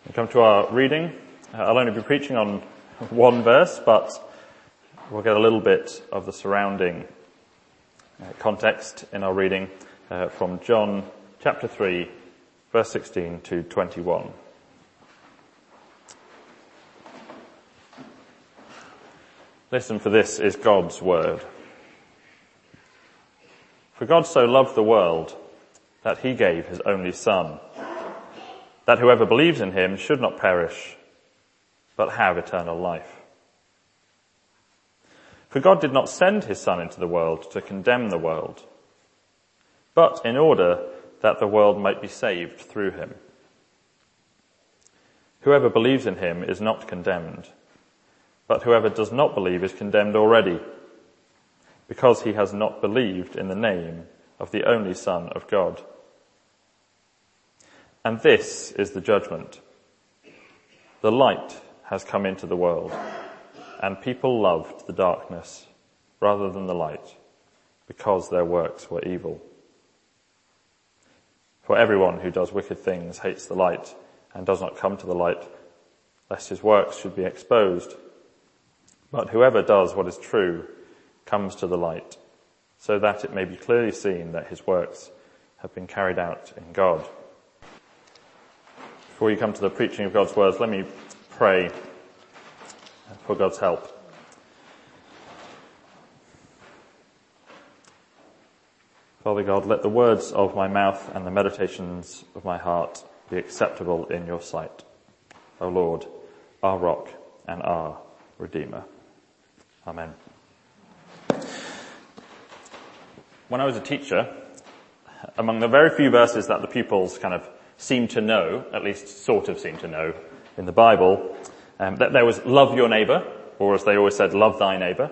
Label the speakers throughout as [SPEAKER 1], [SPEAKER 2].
[SPEAKER 1] We come to our reading. I'll only be preaching on one verse, but we'll get a little bit of the surrounding context in our reading from John chapter 3, verse 16 to 21. Listen, for this is God's word. For God so loved the world that he gave his only Son, that whoever believes in him should not perish, but have eternal life. For God did not send his Son into the world to condemn the world, but in order that the world might be saved through him. Whoever believes in him is not condemned, but whoever does not believe is condemned already, because he has not believed in the name of the only Son of God. And this is the judgment. The light has come into the world, and people loved the darkness rather than the light, because their works were evil. For everyone who does wicked things hates the light and does not come to the light, lest his works should be exposed. But whoever does what is true comes to the light, so that it may be clearly seen that his works have been carried out in God. Before you come to the preaching of God's words, let me pray for God's help. Father God, let the words of my mouth and the meditations of my heart be acceptable in your sight, O Lord, our rock and our Redeemer. Amen. When I was a teacher, among the very few verses that the pupils kind of seem to know, at least sort of seem to know in the Bible, that there was love your neighbour, or as they always said, love thy neighbour.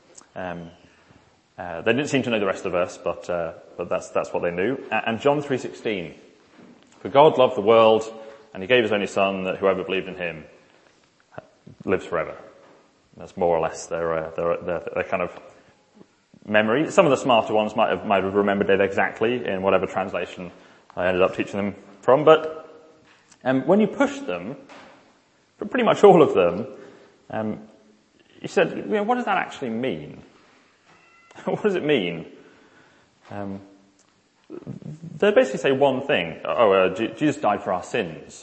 [SPEAKER 1] They didn't seem to know the rest of the verse, but that's what they knew. And John 3:16, for God loved the world, and he gave his only Son, that whoever believed in him lives forever. That's more or less their kind of memory. Some of the smarter ones might have remembered it exactly in whatever translation I ended up teaching them from, but when you push them, for pretty much all of them, you said, what does that actually mean? What does it mean? They basically say one thing. Jesus died for our sins.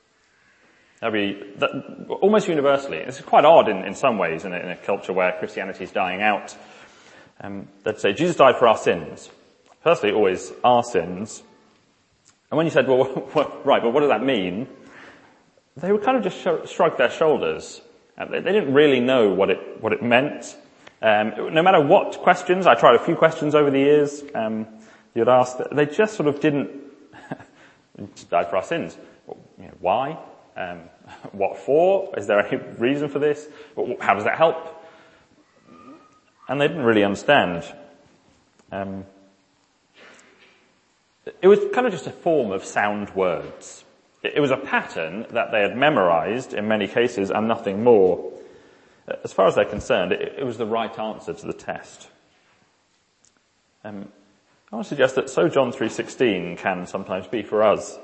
[SPEAKER 1] Almost universally. This is quite odd in some ways in a culture where Christianity is dying out. They'd say Jesus died for our sins. Firstly, always our sins. And when you said, right, but what does that mean? They would kind of just shrug their shoulders. They didn't really know what it meant. No matter what questions, I tried a few questions over the years, you'd ask, they just sort of didn't, died for our sins. Why? What for? Is there any reason for this? How does that help? And they didn't really understand. It was kind of just a form of sound words. It was a pattern that they had memorized in many cases and nothing more. As far as they're concerned, it was the right answer to the test. I want to suggest that so John 3:16 can sometimes be for us.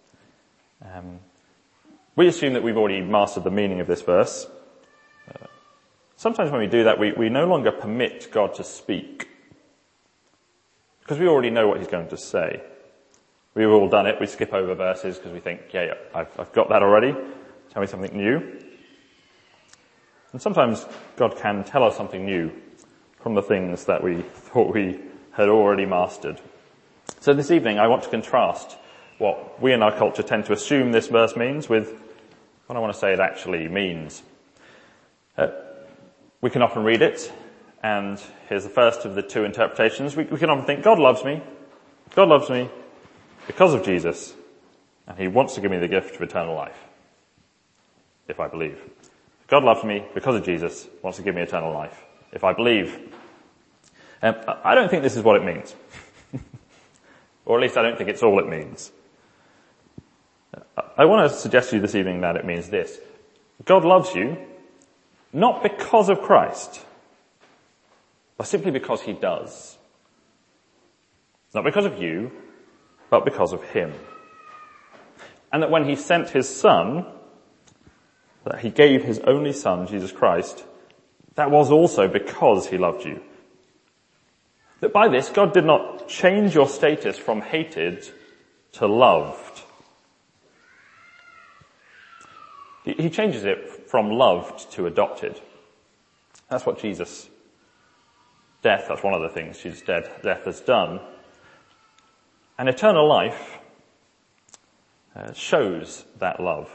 [SPEAKER 1] We assume that we've already mastered the meaning of this verse. Sometimes when we do that, we no longer permit God to speak, because we already know what he's going to say. We've all done it. We skip over verses because we think, I've got that already. Tell me something new. And sometimes God can tell us something new from the things that we thought we had already mastered. So this evening I want to contrast what we in our culture tend to assume this verse means with what I want to say it actually means. We can often read it, and here's the first of the two interpretations. We can often think, God loves me because of Jesus, and he wants to give me the gift of eternal life, if I believe. God loves me because of Jesus, wants to give me eternal life, if I believe. I don't think this is what it means. Or at least I don't think it's all it means. I want to suggest to you this evening that it means this. God loves you, not because of Christ, but simply because he does. Not because of you, but because of him. and that when he sent his Son, that he gave his only Son, Jesus Christ, that was also because he loved you. That by this, God did not change your status from hated to loved. He changes it from loved to adopted. That's what Jesus' death, that's one of the things Jesus' death has done. And eternal life shows that love.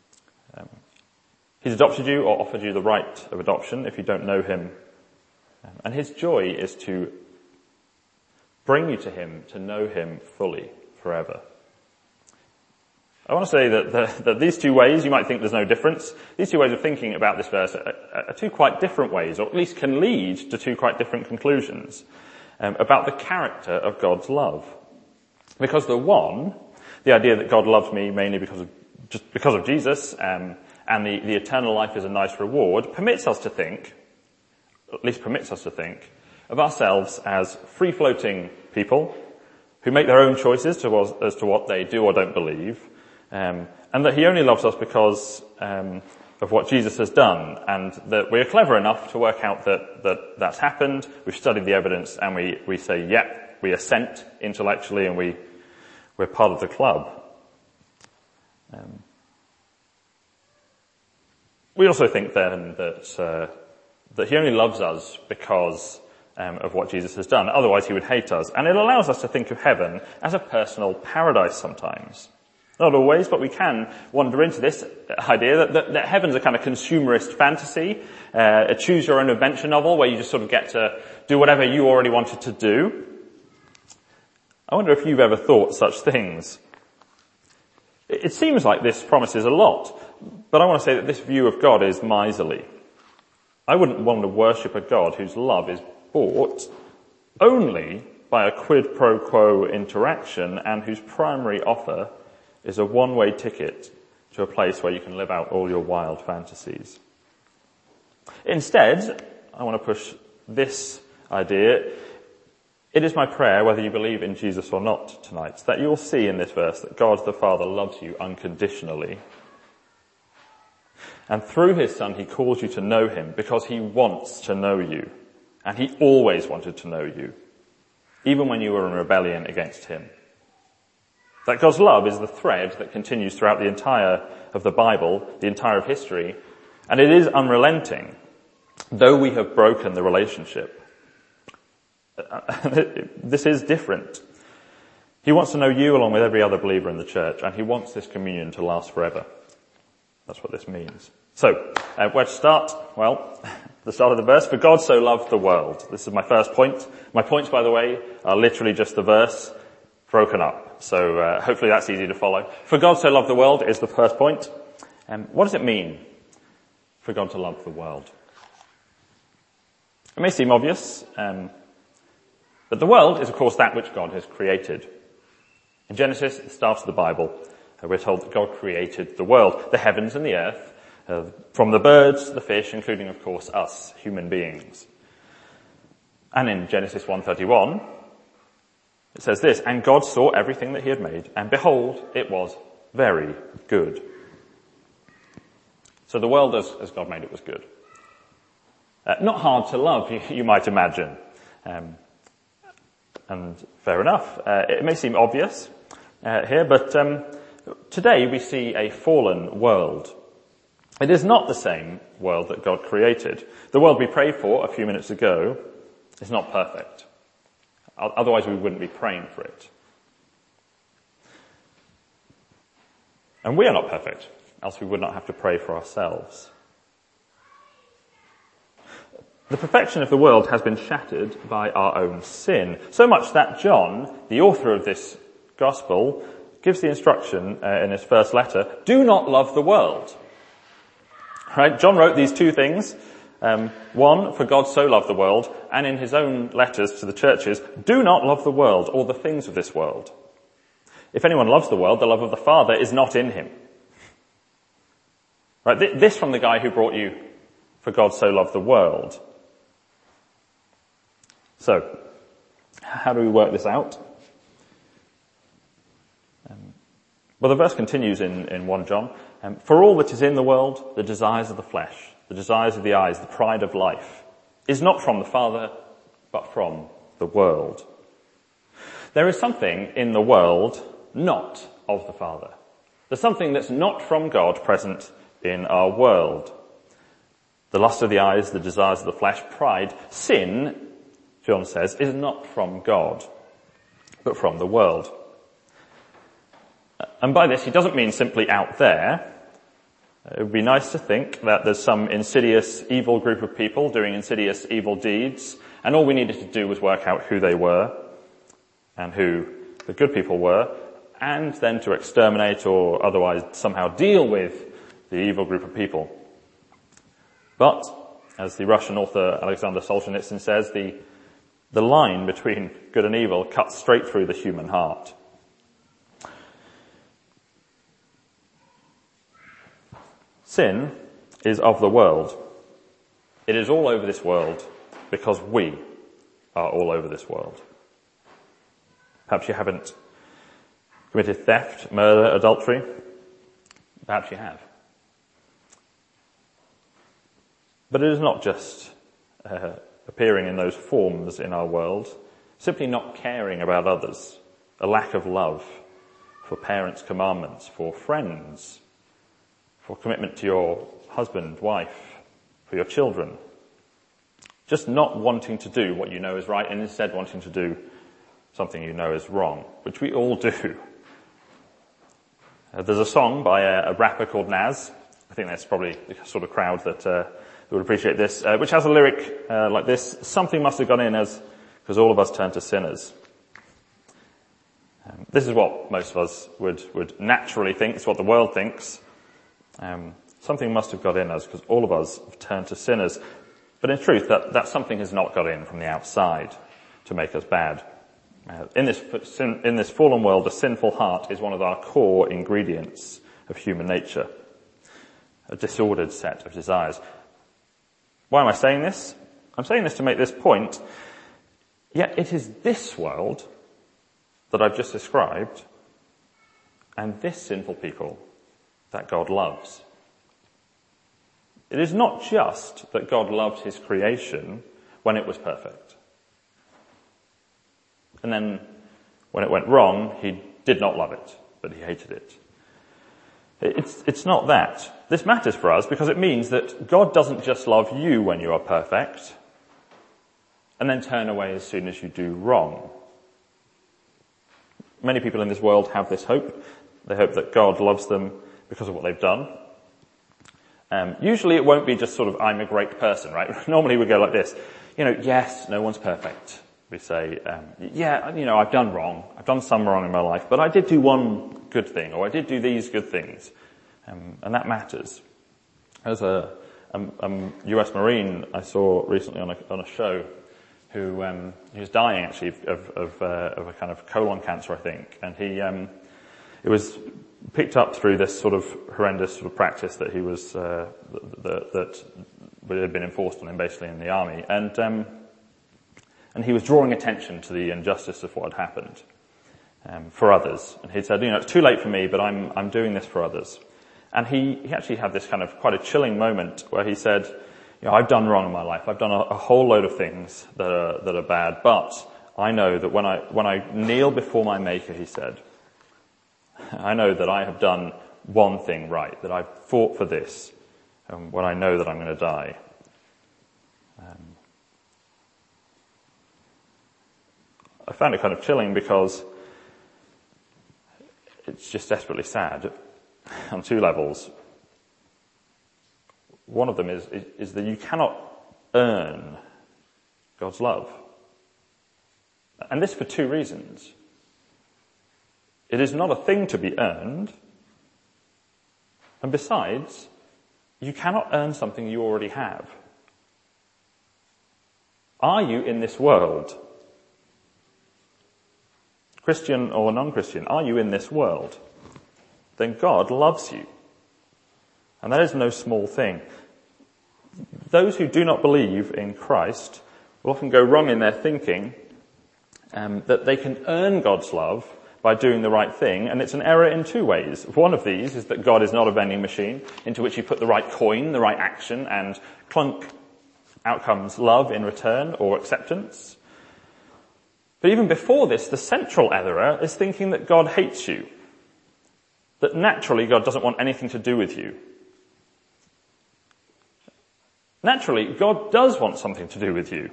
[SPEAKER 1] He's adopted you or offered you the right of adoption if you don't know him. And his joy is to bring you to him, to know him fully, forever. I want to say that these two ways, you might think there's no difference, these two ways of thinking about this verse are two quite different ways, or at least can lead to two quite different conclusions about the character of God's love. Because the one, the idea that God loves me mainly because of Jesus, and the eternal life is a nice reward, permits us to think of ourselves as free-floating people who make their own choices as to what they do or don't believe, and that he only loves us because of what Jesus has done, and that we're clever enough to work out that's happened. We've studied the evidence, and we say, yep, we assent intellectually, and we're part of the club. We also think then that he only loves us because of what Jesus has done. Otherwise he would hate us. And it allows us to think of heaven as a personal paradise sometimes. Not always, but we can wander into this idea that heaven's a kind of consumerist fantasy, a choose-your-own-adventure novel where you just sort of get to do whatever you already wanted to do. I wonder if you've ever thought such things. It seems like this promises a lot, but I want to say that this view of God is miserly. I wouldn't want to worship a God whose love is bought only by a quid pro quo interaction and whose primary offer is a one-way ticket to a place where you can live out all your wild fantasies. Instead, I want to push this idea. It is my prayer, whether you believe in Jesus or not tonight, that you'll see in this verse that God the Father loves you unconditionally. And through his Son, he calls you to know him because he wants to know you. And he always wanted to know you, even when you were in rebellion against him. That God's love is the thread that continues throughout the entire of the Bible, the entire of history, and it is unrelenting, though we have broken the relationship. This is different. He wants to know you along with every other believer in the church, and he wants this communion to last forever. That's what this means. So, where to start? Well, the start of the verse. For God so loved the world. This is my first point. My points, by the way, are literally just the verse broken up. So hopefully that's easy to follow. For God so loved the world is the first point. What does it mean for God to love the world? It may seem obvious, but the world is, of course, that which God has created. In Genesis, the start of the Bible, we're told that God created the world, the heavens and the earth, from the birds to the fish, including, of course, us, human beings. And in Genesis 1:31, it says this, and God saw everything that he had made, and behold, it was very good. So the world as God made it was good. Not hard to love, you might imagine. And fair enough. It may seem obvious here, but today we see a fallen world. It is not the same world that God created. The world we prayed for a few minutes ago is not perfect. Otherwise we wouldn't be praying for it. And we are not perfect, else we would not have to pray for ourselves. The perfection of the world has been shattered by our own sin, so much that John, the author of this gospel, gives the instruction in his first letter, do not love the world. Right? John wrote these two things. One, for God so loved the world, and in his own letters to the churches, do not love the world or the things of this world. If anyone loves the world, the love of the Father is not in him. Right? This from the guy who brought you, for God so loved the world. So, how do we work this out? Well, the verse continues in 1 John. For all that is in the world, the desires of the flesh, the desires of the eyes, the pride of life, is not from the Father, but from the world. There is something in the world not of the Father. There's something that's not from God present in our world. The lust of the eyes, the desires of the flesh, pride, sin, John says, is not from God, but from the world. And by this, he doesn't mean simply out there. It would be nice to think that there's some insidious, evil group of people doing insidious, evil deeds, and all we needed to do was work out who they were and who the good people were, and then to exterminate or otherwise somehow deal with the evil group of people. But, as the Russian author Alexander Solzhenitsyn says, the line between good and evil cuts straight through the human heart. Sin is of the world. It is all over this world because we are all over this world. Perhaps you haven't committed theft, murder, adultery. Perhaps you have. But it is not just appearing in those forms in our world, simply not caring about others, a lack of love for parents' commandments, for friends, for commitment to your husband, wife, for your children. Just not wanting to do what you know is right and instead wanting to do something you know is wrong, which we all do. There's a song by a rapper called Nas. I think that's probably the sort of crowd that would appreciate this, which has a lyric like this: something must have gone in because all of us turn to sinners. This is what most of us would naturally think. It's what the world thinks. Something must have got in us because all of us have turned to sinners. But in truth, that something has not got in from the outside to make us bad. In this fallen world, a sinful heart is one of our core ingredients of human nature, a disordered set of desires. Why am I saying this? I'm saying this to make this point. Yet it is this world that I've just described and this sinful people that God loves. It is not just that God loved his creation when it was perfect. And then when it went wrong, he did not love it, but he hated it. It's not that. This matters for us because it means that God doesn't just love you when you are perfect and then turn away as soon as you do wrong. Many people in this world have this hope. They hope that God loves them because of what they've done. Usually it won't be just sort of, I'm a great person, right? Normally we go like this. Yes, no one's perfect. We say, I've done wrong. I've done some wrong in my life, but I did do one good thing, or I did do these good things. And that matters. There's a US Marine I saw recently on a show who was dying actually of a kind of colon cancer, I think. And it was picked up through this sort of horrendous sort of practice that he was, that had been enforced on him basically in the army. And he was drawing attention to the injustice of what had happened, for others. And he'd said, it's too late for me, but I'm doing this for others. And he actually had this kind of quite a chilling moment where he said, I've done wrong in my life. I've done a whole load of things that are bad, but I know that when I kneel before my Maker, he said, I know that I have done one thing right, that I've fought for this, when I know that I'm going to die. I found it kind of chilling because it's just desperately sad on two levels. One of them is that you cannot earn God's love. And this for two reasons. It is not a thing to be earned. And besides, you cannot earn something you already have. Are you in this world? Christian or non-Christian, are you in this world? Then God loves you. And that is no small thing. Those who do not believe in Christ will often go wrong in their thinking that they can earn God's love by doing the right thing, and it's an error in two ways. One of these is that God is not a vending machine into which you put the right coin, the right action, and clunk, out comes love in return or acceptance. But even before this, the central error is thinking that God hates you, that naturally God doesn't want anything to do with you. Naturally, God does want something to do with you.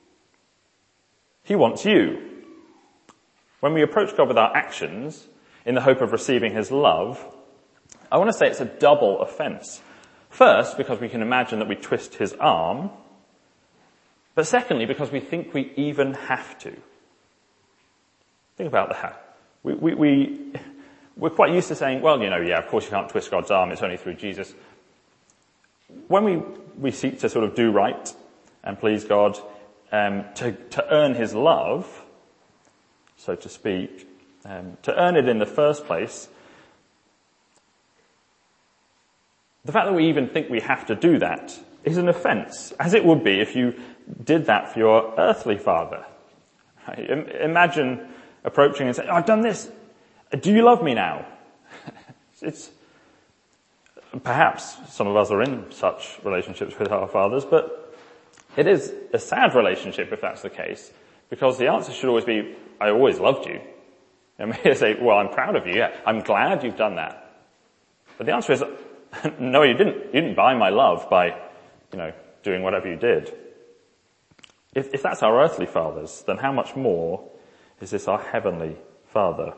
[SPEAKER 1] He wants you. When we approach God with our actions in the hope of receiving his love, I want to say it's a double offense. First, because we can imagine that we twist his arm, but secondly, because we think we even have to. Think about that. We're quite used to saying, well, of course you can't twist God's arm, it's only through Jesus. When we seek to sort of do right and please God, to earn his love, so to speak, to earn it in the first place, the fact that we even think we have to do that is an offense, as it would be if you did that for your earthly father. Imagine approaching and saying, I've done this. Do you love me now? Perhaps some of us are in such relationships with our fathers, but it is a sad relationship if that's the case, because the answer should always be, I always loved you. And we say, well, I'm proud of you. Yeah, I'm glad you've done that. But the answer is, no, you didn't. You didn't buy my love by, doing whatever you did. If that's our earthly fathers, then how much more is this our heavenly Father?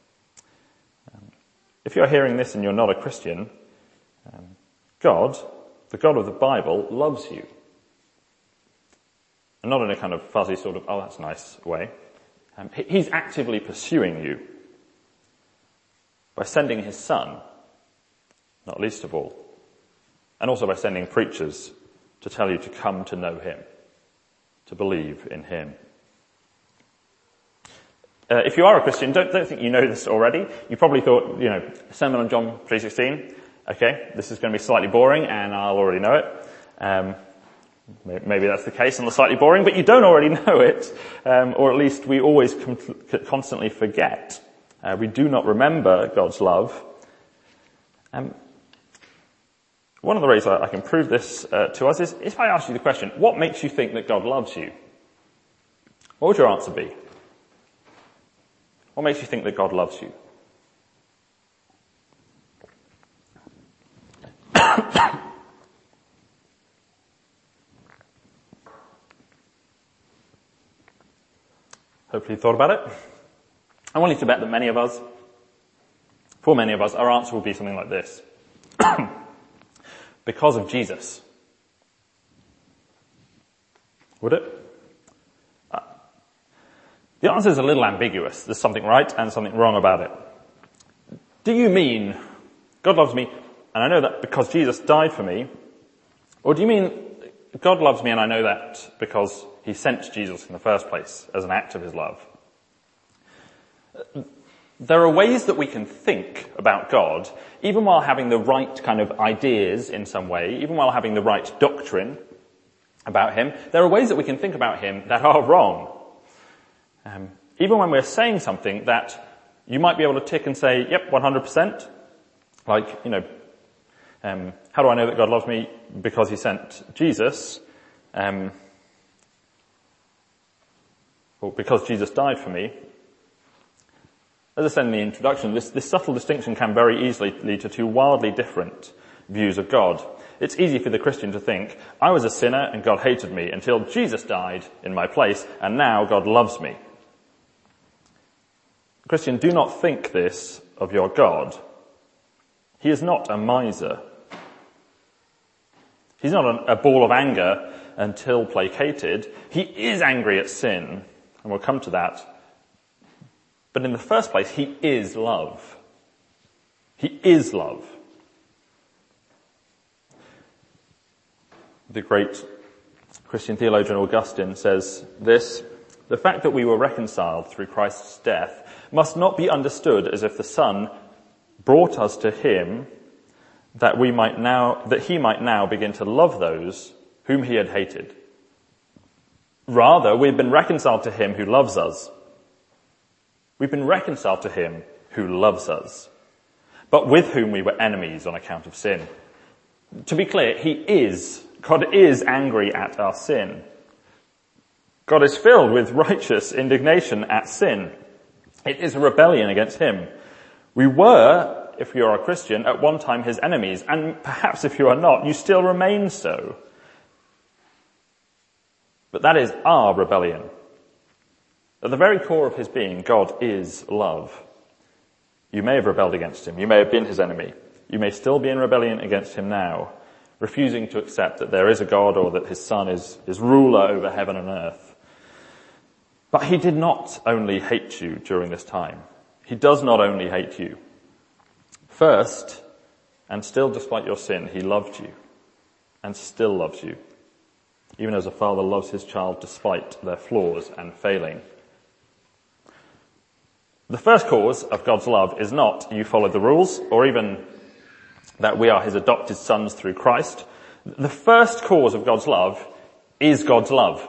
[SPEAKER 1] If you're hearing this and you're not a Christian, God, the God of the Bible, loves you. And not in a kind of fuzzy sort of, oh, that's nice way. He's actively pursuing you by sending his son, not least of all, and also by sending preachers to tell you to come to know him, to believe in him. If you are a Christian, don't think you know this already. You probably thought, Sermon on John 3:16, okay, this is going to be slightly boring and I'll already know it. Maybe that's the case and it's slightly boring, but you don't already know it, or at least we always constantly forget. We do not remember God's love. One of the ways I can prove this to us is if I ask you the question, what makes you think that God loves you? What would your answer be? What makes you think that God loves you? Hopefully you thought about it. I want you to bet that for many of us, our answer will be something like this. Because of Jesus. Would it? The answer is a little ambiguous. There's something right and something wrong about it. Do you mean God loves me and I know that because Jesus died for me? Or do you mean God loves me and I know that because he sent Jesus in the first place as an act of his love? There are ways that we can think about God, even while having the right kind of ideas in some way, even while having the right doctrine about him. There are ways that we can think about him that are wrong. Even when we're saying something that you might be able to tick and say, yep, 100%. Like, how do I know that God loves me? Because he sent Jesus. Or because Jesus died for me. As I said in the introduction, this subtle distinction can very easily lead to two wildly different views of God. It's easy for the Christian to think, I was a sinner and God hated me until Jesus died in my place, and now God loves me. Christian, do not think this of your God. He is not a miser. He's not a ball of anger until placated. He is angry at sin, and we'll come to that. But in the first place, he is love. He is love. The great Christian theologian Augustine says this: the fact that we were reconciled through Christ's death must not be understood as if the Son brought us to him that he might now begin to love those whom he had hated. Rather, we've been reconciled to him who loves us. We've been reconciled to him who loves us, but with whom we were enemies on account of sin. To be clear, God is angry at our sin. God is filled with righteous indignation at sin. It is a rebellion against him. We were, if you are a Christian, at one time his enemies, and perhaps if you are not, you still remain so. But that is our rebellion. At the very core of his being, God is love. You may have rebelled against him. You may have been his enemy. You may still be in rebellion against him now, refusing to accept that there is a God or that his Son is ruler over heaven and earth. But he did not only hate you during this time. He does not only hate you. First, and still despite your sin, he loved you and still loves you, even as a father loves his child despite their flaws and failing. The first cause of God's love is not you followed the rules or even that we are his adopted sons through Christ. The first cause of God's love is God's love.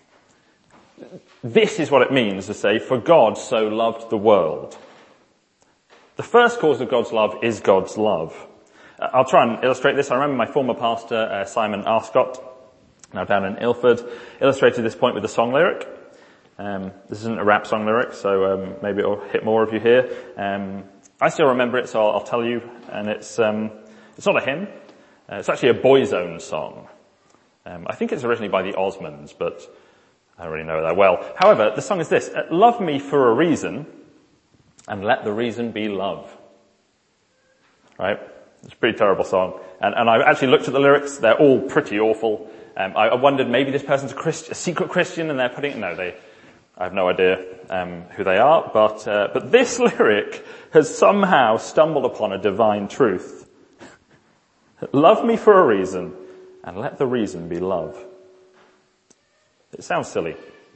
[SPEAKER 1] This is what it means to say, for God so loved the world. The first cause of God's love is God's love. I'll try and illustrate this. I remember my former pastor, Simon Arscott, now down in Ilford, illustrated this point with a song lyric. This isn't a rap song lyric, so maybe it'll hit more of you here. I still remember it, so I'll tell you. And it's not a hymn. It's actually a Boyzone song. I think it's originally by the Osmonds, but I don't really know that well. However, the song is this: love me for a reason, and let the reason be love. Right? It's a pretty terrible song. And I actually looked at the lyrics. They're all pretty awful. I wondered maybe this person's a secret Christian, and they're putting, I have no idea who they are, but this lyric has somehow stumbled upon a divine truth. Love me for a reason, and let the reason be love. It sounds silly,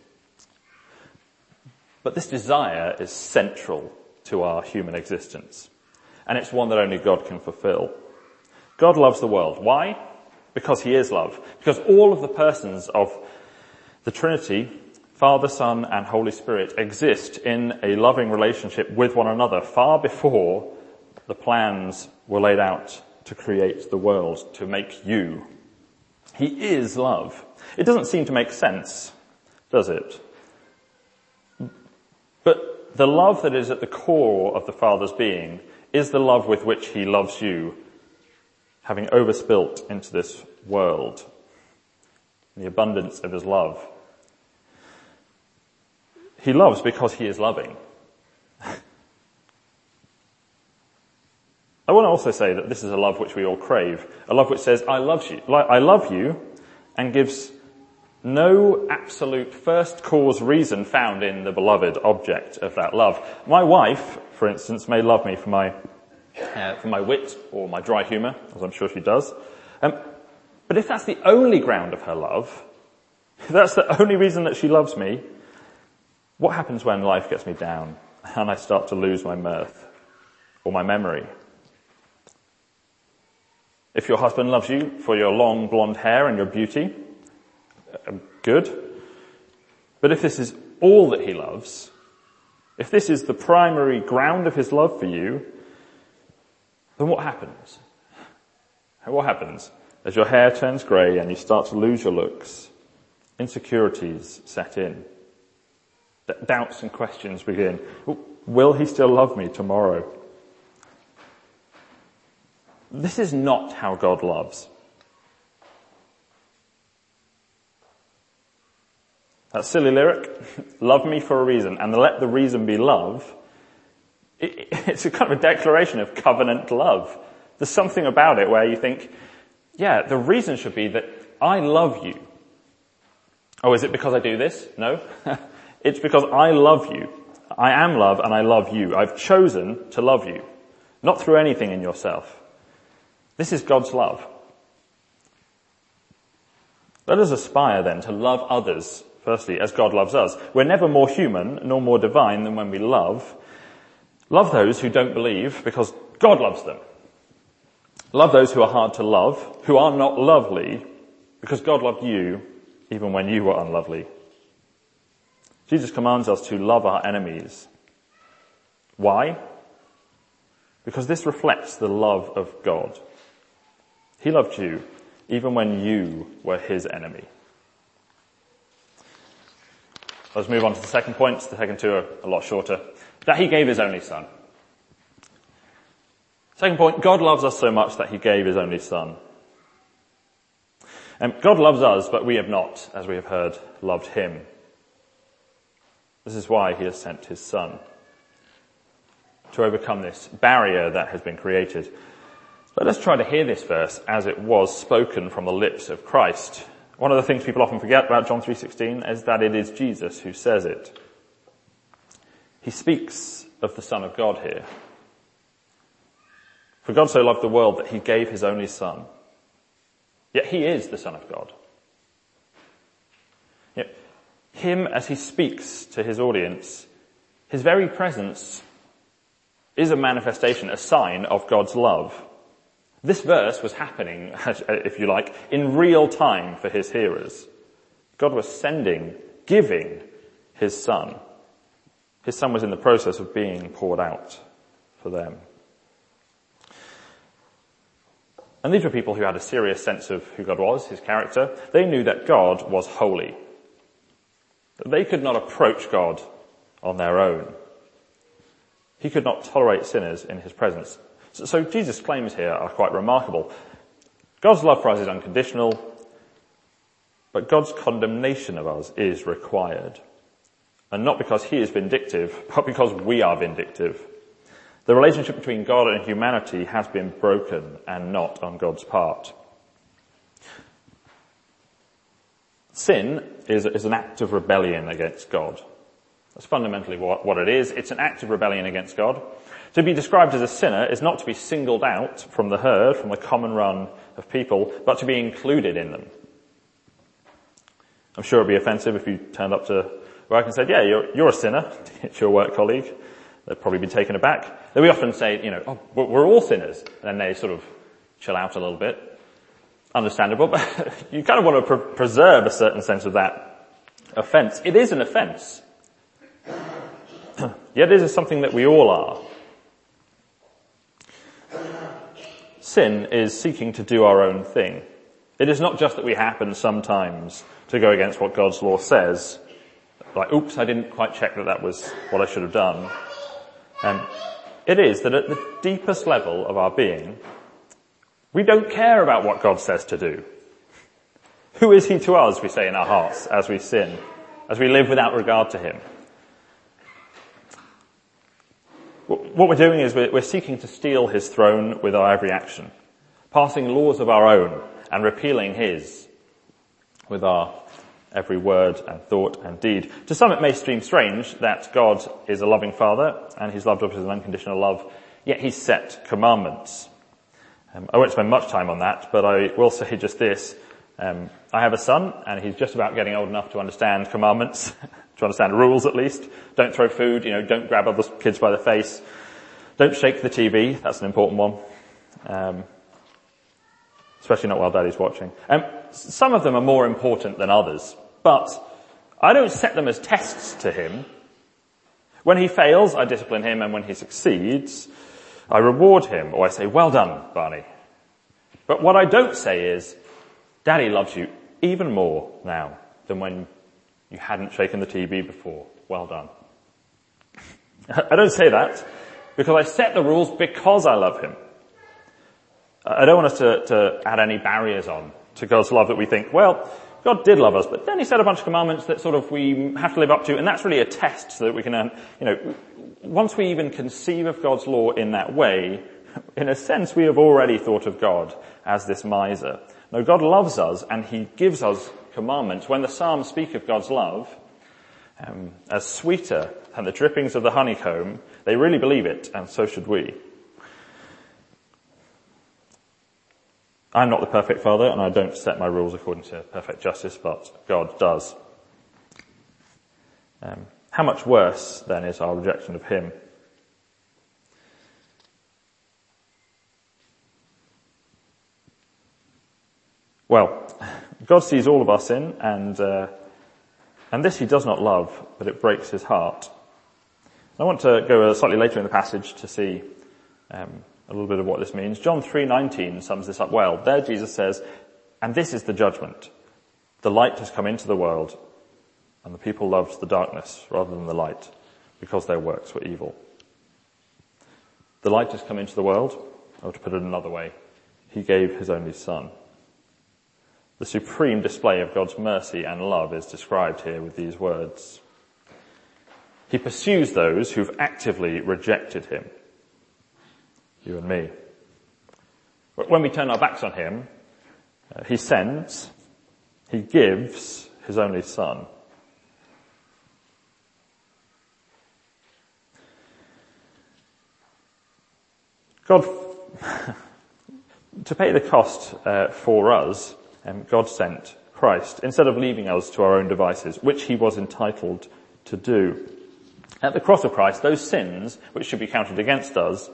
[SPEAKER 1] but this desire is central to our human existence, and it's one that only God can fulfill. God loves the world. Why? Because he is love. Because all of the persons of the Trinity, Father, Son, and Holy Spirit, exist in a loving relationship with one another far before the plans were laid out to create the world, to make you. He is love. It doesn't seem to make sense, does it? But the love that is at the core of the Father's being is the love with which he loves you, having overspilt into this world, the abundance of his love. He loves because he is loving. I want to also say that this is a love which we all crave, a love which says, I love you, and gives no absolute first cause reason found in the beloved object of that love. My wife, for instance, may love me for my wit or my dry humour, as I'm sure she does. But if that's the only ground of her love, if that's the only reason that she loves me, what happens when life gets me down and I start to lose my mirth or my memory? If your husband loves you for your long blonde hair and your beauty, good. But if this is all that he loves, if this is the primary ground of his love for you, then what happens? What happens as your hair turns grey and you start to lose your looks? Insecurities set in. Doubts and questions begin. Will he still love me tomorrow? This is not how God loves. That silly lyric, love me for a reason, and let the reason be love, it's a kind of a declaration of covenant love. There's something about it where you think, yeah, the reason should be that I love you. Oh, is it because I do this? No. It's because I love you. I am love and I love you. I've chosen to love you, not through anything in yourself. This is God's love. Let us aspire then to love others, firstly, as God loves us. We're never more human nor more divine than when we love. Love those who don't believe because God loves them. Love those who are hard to love, who are not lovely, because God loved you even when you were unlovely. Jesus commands us to love our enemies. Why? Because this reflects the love of God. He loved you even when you were his enemy. Let's move on to the second point. The second two are a lot shorter. That he gave his only son. Second point, God loves us so much that he gave his only son. God loves us, but we have not, as we have heard, loved him. This is why he has sent his son, to overcome this barrier that has been created. Let us try to hear this verse as it was spoken from the lips of Christ. One of the things people often forget about John 3:16 is that it is Jesus who says it. He speaks of the Son of God here. For God so loved the world that he gave his only son. Yet he is the Son of God. Yet him, as he speaks to his audience, his very presence is a manifestation, a sign of God's love. This verse was happening, if you like, in real time for his hearers. God was giving his son. His son was in the process of being poured out for them. And these were people who had a serious sense of who God was, his character. They knew that God was holy. That they could not approach God on their own. He could not tolerate sinners in his presence. So Jesus' claims here are quite remarkable. God's love for us is unconditional, but God's condemnation of us is required. And not because he is vindictive, but because we are vindictive. The relationship between God and humanity has been broken and not on God's part. Sin is an act of rebellion against God. That's fundamentally what it is. It's an act of rebellion against God. To be described as a sinner is not to be singled out from the herd, from the common run of people, but to be included in them. I'm sure it'd be offensive if you turned up to work and said, yeah, you're a sinner. It's your work colleague. They'd probably be taken aback. Then we often say, oh, we're all sinners. And then they sort of chill out a little bit. Understandable, but you kind of want to preserve a certain sense of that offense. It is an offense. Yet it is something that we all are. Sin is seeking to do our own thing. It is not just that we happen sometimes to go against what God's law says. Like, oops, I didn't quite check that was what I should have done. It is that at the deepest level of our being, we don't care about what God says to do. Who is he to us, we say in our hearts, as we sin, as we live without regard to him? What we're doing is we're seeking to steal his throne with our every action, passing laws of our own and repealing his with our every word and thought and deed. To some it may seem strange that God is a loving Father and he's loved us with an unconditional love, yet he's set commandments. I won't spend much time on that, but I will say just this. I have a son and he's just about getting old enough to understand commandments, to understand rules at least. Don't throw food, don't grab other kids by the face. Don't shake the TV, that's an important one. Especially not while Daddy's watching. Some of them are more important than others, but I don't set them as tests to him. When he fails, I discipline him, and when he succeeds, I reward him, or I say, well done, Barney. But what I don't say is, Daddy loves you even more now than when you hadn't shaken the TV before. Well done. I don't say that because I set the rules because I love him. I don't want us to add any barriers on to God's love that we think, well, God did love us, but then he set a bunch of commandments that sort of we have to live up to, and that's really a test so that we can, once we even conceive of God's law in that way, in a sense we have already thought of God as this miser. No, God loves us and he gives us commandments. When the Psalms speak of God's love as sweeter than the drippings of the honeycomb, they really believe it, and so should we. I'm not the perfect father, and I don't set my rules according to perfect justice, but God does. How much worse, then, is our rejection of him? Well, God sees all of our sin, and this he does not love, but it breaks his heart. I want to go slightly later in the passage to see a little bit of what this means. John 3:19 sums this up well. There Jesus says, "And this is the judgment. The light has come into the world, and the people loved the darkness rather than the light, because their works were evil." The light has come into the world, or to put it another way, he gave his only Son. The supreme display of God's mercy and love is described here with these words. He pursues those who've actively rejected him. You and me. But when we turn our backs on him, he sends, he gives his only Son. God, to pay the cost for us, God sent Christ, instead of leaving us to our own devices, which he was entitled to do. At the cross of Christ, those sins which should be counted against us,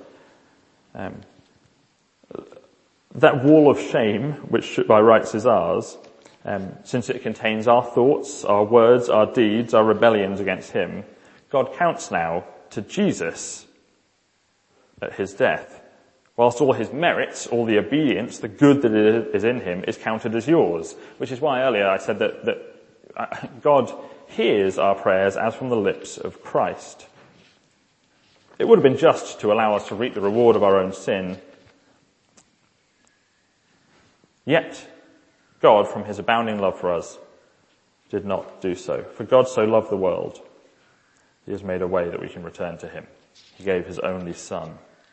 [SPEAKER 1] that wall of shame, which by rights is ours, since it contains our thoughts, our words, our deeds, our rebellions against him, God counts now to Jesus at his death. Whilst all his merits, all the obedience, the good that is in him is counted as yours. Which is why earlier I said that God hears our prayers as from the lips of Christ. It would have been just to allow us to reap the reward of our own sin. Yet, God, from his abounding love for us, did not do so. For God so loved the world, he has made a way that we can return to him. He gave his only Son.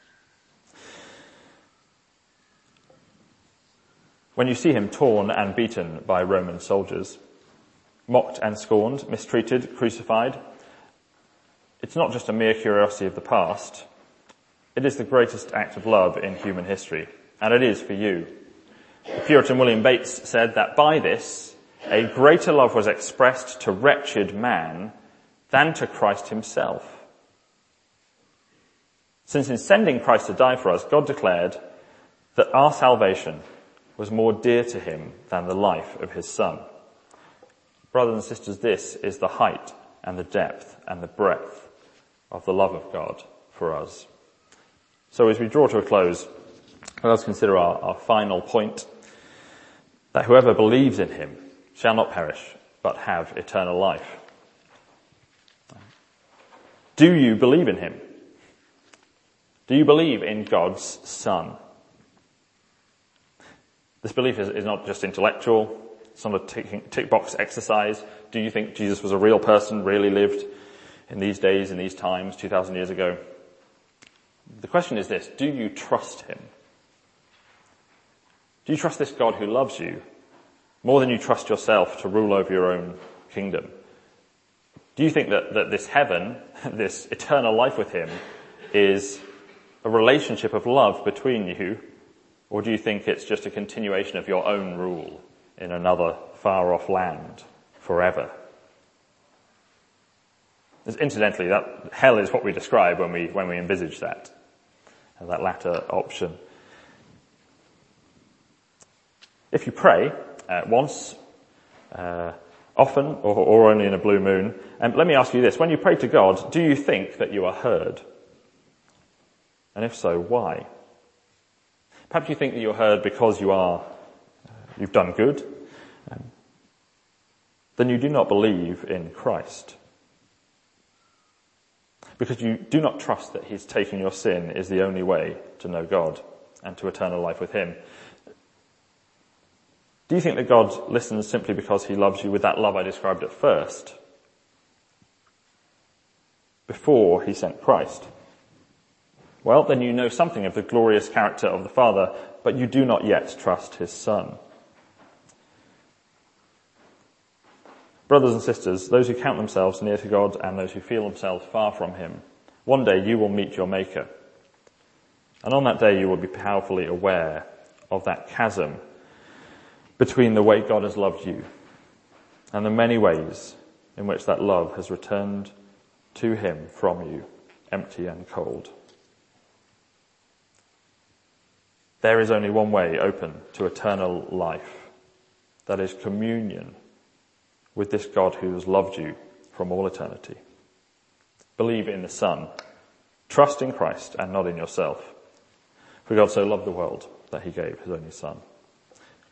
[SPEAKER 1] When you see him torn and beaten by Roman soldiers, mocked and scorned, mistreated, crucified, it's not just a mere curiosity of the past. It is the greatest act of love in human history, and it is for you. The Puritan William Bates said that by this, a greater love was expressed to wretched man than to Christ himself. Since in sending Christ to die for us, God declared that our salvation was more dear to him than the life of his Son. Brothers and sisters, this is the height and the depth and the breadth of the love of God for us. So as we draw to a close, let us consider our final point, that whoever believes in him shall not perish, but have eternal life. Do you believe in him? Do you believe in God's Son? This belief is not just intellectual. It's not a tick box exercise. Do you think Jesus was a real person, really lived in these days, in these times, 2,000 years ago? The question is this: do you trust him? Do you trust this God who loves you more than you trust yourself to rule over your own kingdom? Do you think that this heaven, this eternal life with him, is a relationship of love between you? Or do you think it's just a continuation of your own rule in another far-off land forever? Incidentally, that hell is what we describe when we envisage that latter option. If you pray once, often, or only in a blue moon, let me ask you this: when you pray to God, do you think that you are heard? And if so, why? Perhaps you think that you're heard because you've done good. Then you do not believe in Christ. Because you do not trust that his taking your sin is the only way to know God and to eternal life with him. Do you think that God listens simply because he loves you with that love I described at first, before he sent Christ? Well, then you know something of the glorious character of the Father, but you do not yet trust his Son. Brothers and sisters, those who count themselves near to God and those who feel themselves far from him, one day you will meet your Maker. And on that day you will be powerfully aware of that chasm between the way God has loved you and the many ways in which that love has returned to him from you, empty and cold. There is only one way open to eternal life. That is communion with this God who has loved you from all eternity. Believe in the Son. Trust in Christ and not in yourself. For God so loved the world that he gave his only Son.